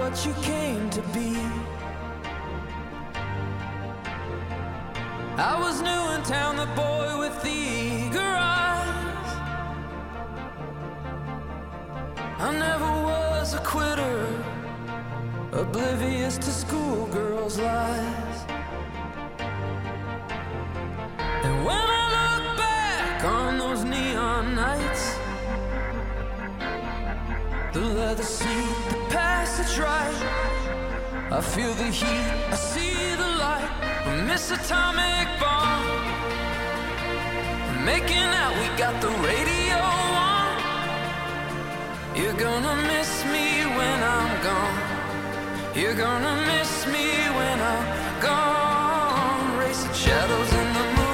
what you came to be. I was new in town, the boy with the eager eyes. I never was a quitter, oblivious to schoolgirls' lies. And when I look back on those neon nights, the leather seat, the passage right, I feel the heat, I see the light. We miss atomic bomb. Making out, we got the radio on. You're gonna miss me when I'm gone. You're gonna miss me when I'm gone. Racing shadows in the moon.